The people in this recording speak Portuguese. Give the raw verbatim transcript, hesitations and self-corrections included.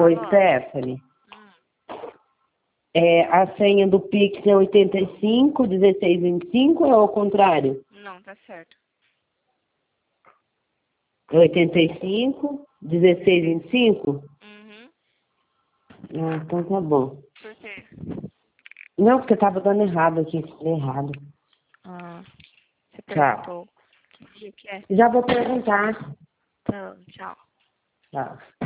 Oi, Alô? Stephanie. Hum. É, a senha do Pix é oitenta e cinco, dezesseis, vinte e cinco ou é ao contrário? Não, tá certo. É oitenta e cinco, dezesseis, vinte e cinco? Uhum. Ah, então tá bom. Por quê? Não, porque tava dando errado aqui, escrevi errado. Ah, você Tchau. perguntou que dia que é? Já vou perguntar. Então, tchau. Tchau.